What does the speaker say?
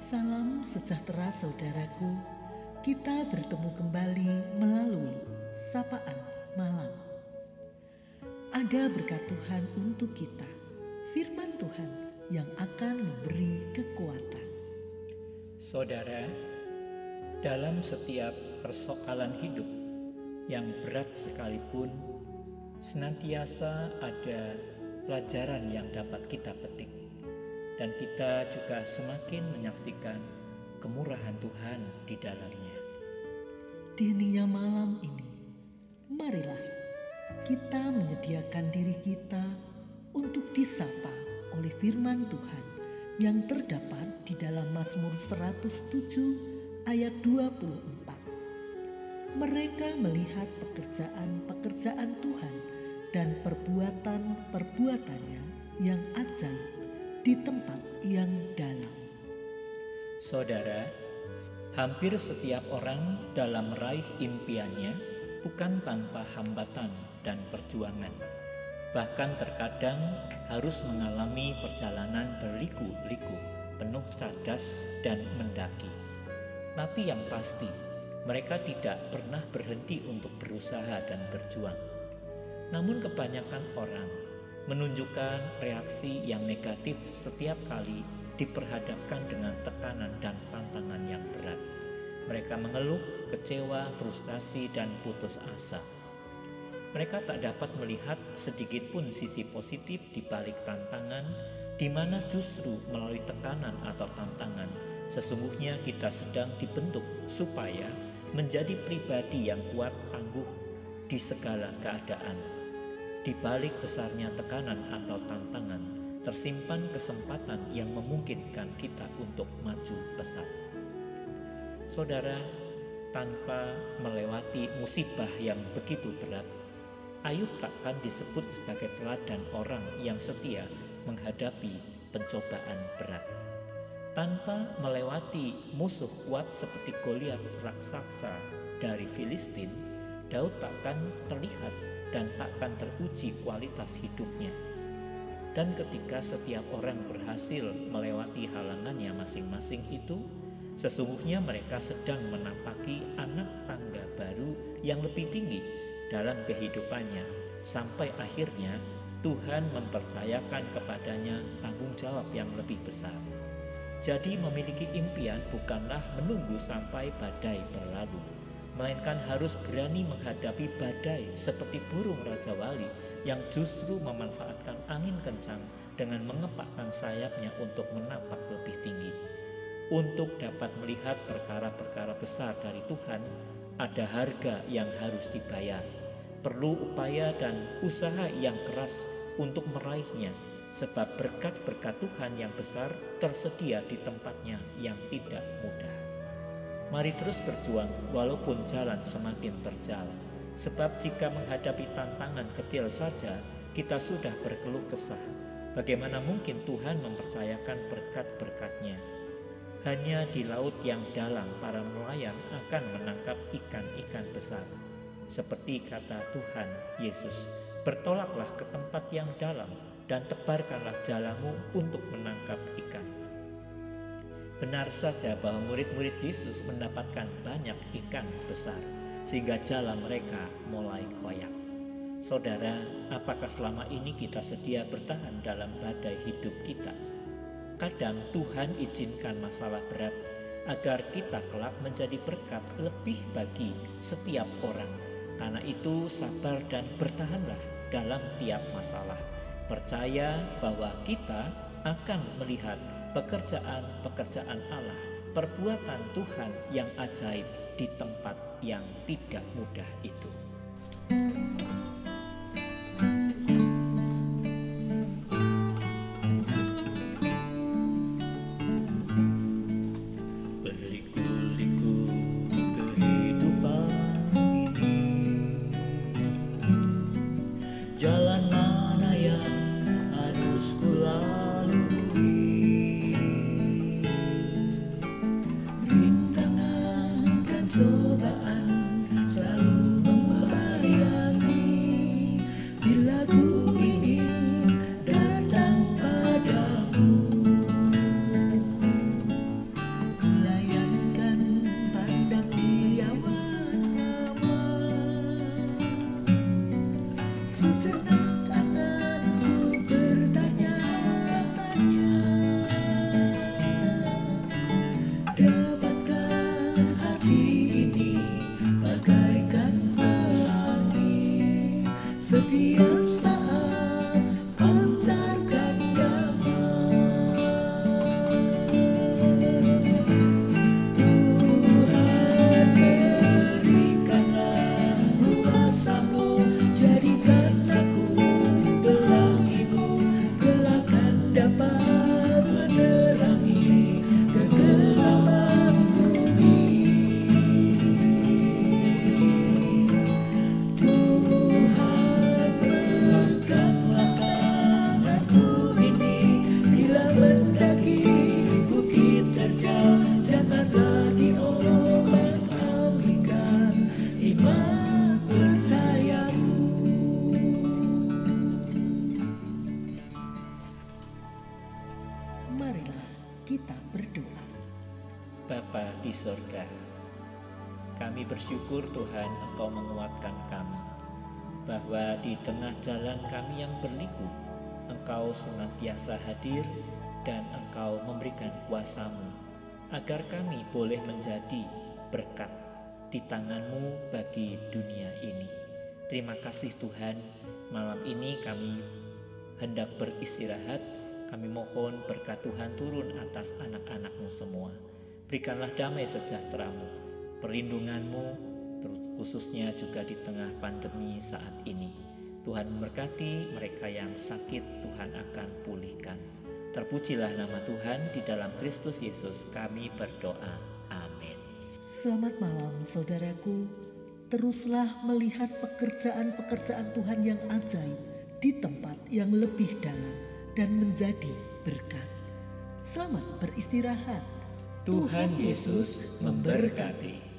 Salam sejahtera saudaraku, kita bertemu kembali melalui Sapaan Malam. Ada berkat Tuhan untuk kita, firman Tuhan yang akan memberi kekuatan. Saudara, dalam setiap persoalan hidup yang berat sekalipun, senantiasa ada pelajaran yang dapat kita petik. Dan kita juga semakin menyaksikan kemurahan Tuhan di dalamnya. Di hening malam ini, marilah kita menyediakan diri kita untuk disapa oleh firman Tuhan yang terdapat di dalam Mazmur 107 ayat 24. Mereka melihat pekerjaan-pekerjaan Tuhan dan perbuatan-perbuatannya yang ajaib di tempat yang dalam. Saudara, hampir setiap orang dalam meraih impiannya bukan tanpa hambatan dan perjuangan. Bahkan terkadang harus mengalami perjalanan berliku-liku, penuh cadas dan mendaki. Tapi yang pasti, mereka tidak pernah berhenti untuk berusaha dan berjuang. Namun kebanyakan orang menunjukkan reaksi yang negatif setiap kali diperhadapkan dengan tekanan dan tantangan yang berat. Mereka mengeluh, kecewa, frustasi, dan putus asa. Mereka tak dapat melihat sedikit pun sisi positif di balik tantangan, di mana justru melalui tekanan atau tantangan, sesungguhnya kita sedang dibentuk supaya menjadi pribadi yang kuat, tangguh di segala keadaan. Di balik besarnya tekanan atau tantangan, tersimpan kesempatan yang memungkinkan kita untuk maju pesat. Saudara, tanpa melewati musibah yang begitu berat, Ayub takkan disebut sebagai teladan orang yang setia menghadapi pencobaan berat. Tanpa melewati musuh kuat seperti Goliat raksasa dari Filistin, Daud takkan terlihat dan takkan teruji kualitas hidupnya. Dan ketika setiap orang berhasil melewati halangannya masing-masing itu, sesungguhnya mereka sedang menampaki anak tangga baru yang lebih tinggi dalam kehidupannya, sampai akhirnya Tuhan mempercayakan kepadanya tanggung jawab yang lebih besar. Jadi memiliki impian bukanlah menunggu sampai badai berlalu, melainkan harus berani menghadapi badai seperti burung Raja Wali yang justru memanfaatkan angin kencang dengan mengepakkan sayapnya untuk menapak lebih tinggi. Untuk dapat melihat perkara-perkara besar dari Tuhan, ada harga yang harus dibayar. Perlu upaya dan usaha yang keras untuk meraihnya, sebab berkat-berkat Tuhan yang besar tersedia di tempatnya yang tidak mudah. Mari terus berjuang walaupun jalan semakin terjal. Sebab jika menghadapi tantangan kecil saja kita sudah berkeluh kesah, bagaimana mungkin Tuhan mempercayakan berkat-berkat-Nya? Hanya di laut yang dalam para nelayan akan menangkap ikan-ikan besar. Seperti kata Tuhan Yesus, bertolaklah ke tempat yang dalam dan tebarkanlah jalamu untuk menangkap ikan. Benar saja bahwa murid-murid Yesus mendapatkan banyak ikan besar, sehingga jala mereka mulai koyak. Saudara, apakah selama ini kita sedia bertahan dalam badai hidup kita? Kadang Tuhan izinkan masalah berat agar kita kelak menjadi berkat lebih bagi setiap orang. Karena itu sabar dan bertahanlah dalam tiap masalah. Percaya bahwa kita akan melihat pekerjaan-pekerjaan Allah, perbuatan Tuhan yang ajaib di tempat yang tidak mudah itu. Berliku-liku kehidupan ini, jalan mana yang harus kulalui? Rintangan dan cobaan selalu Marilah kita berdoa. Bapa di sorga, kami bersyukur Tuhan Engkau menguatkan kami, bahwa di tengah jalan kami yang berliku, Engkau senantiasa hadir dan Engkau memberikan kuasa-Mu, agar kami boleh menjadi berkat di tangan-Mu bagi dunia ini. Terima kasih Tuhan, malam ini kami hendak beristirahat. Kami mohon berkat Tuhan turun atas anak-anak-Mu semua. Berikanlah damai sejahtera-Mu, perlindungan-Mu, khususnya juga di tengah pandemi saat ini. Tuhan memberkati mereka yang sakit, Tuhan akan pulihkan. Terpujilah nama Tuhan, di dalam Kristus Yesus kami berdoa. Amin. Selamat malam saudaraku. Teruslah melihat pekerjaan-pekerjaan Tuhan yang ajaib di tempat yang lebih dalam dan menjadi berkat. Selamat beristirahat. Tuhan Yesus memberkati.